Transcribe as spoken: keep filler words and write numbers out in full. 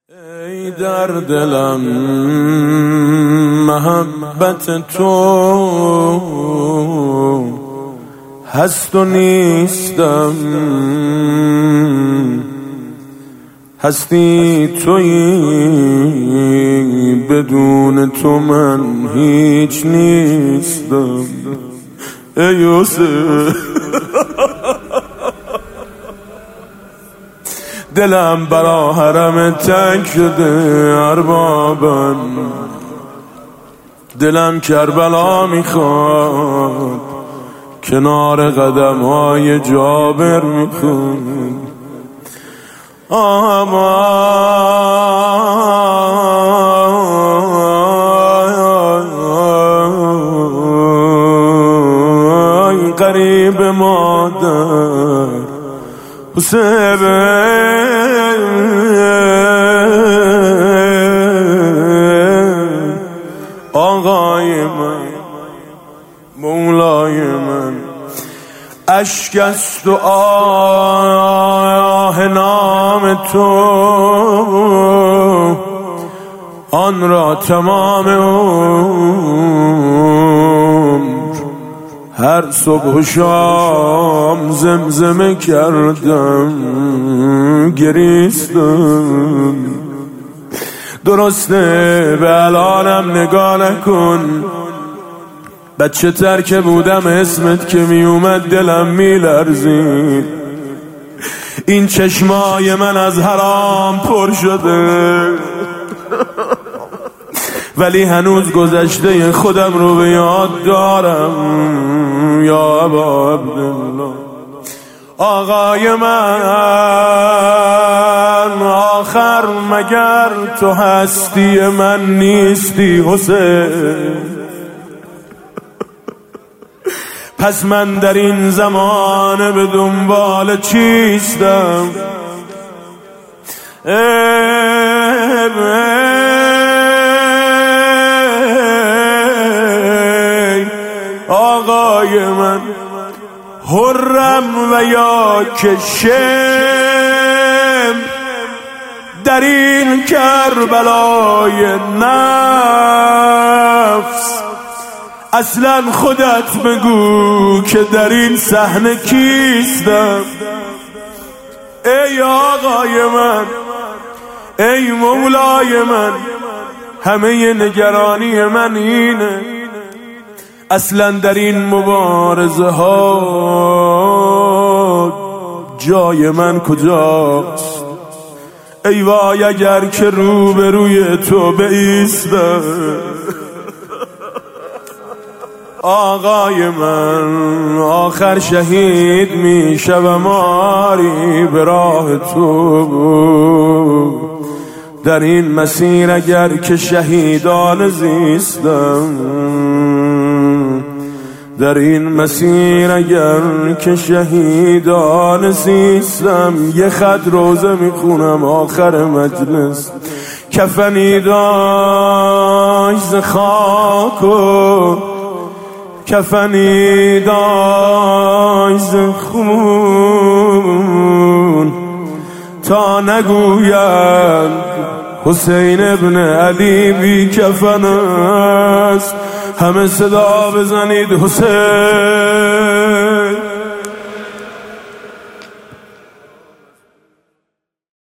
ای در دلم محبت تو هست و نیستم، هستی تویی بدون تو من هیچ نیستم. ای یوسف دلم برا حرم تنگ شده اربابم، دلم کربلا میخواد کنار قدم های جابر میخواد. آمای قریب مادر حسین آقای من مولای من، اشک است و آه نام تو آن را تمام عمر هر صبح و شام زمزمه کردم گریستم. درسته به الانم نگاه نکن، بچه تر که بودم اسمت که می اومد دلم می لرزید. این چشمای من از حرام پر شده ولی هنوز گذشته خودم رو به یاد دارم. یا ابا عبدالله آقای من، آخر مگر تو هستی من نیستی حسین؟ پس من در این زمان به دنبال چیستم؟ ای آقای من، حرم و یا که شم در این کربلای نفس، اصلا خودت بگو که در این صحنه کیستم؟ ای آقای من، ای مولای من، همه نگرانی من اینه اصلا در این مبارزه ها جای من کجاست؟ ای وای اگر که رو به روی تو بایستم. آقای من آخر شهید می شوم آری به راه تو، در این مسیر اگر که شهیدان زیستم، در این مسیر اگر که شهیدان زیستم، یه خط روزه میخونم آخر مجلس، کفنی داشت ز خاک و کفنی داشت ز خون، تا نگویند حسین ابن علی بی کفن است، همه صدا بزنید حسین.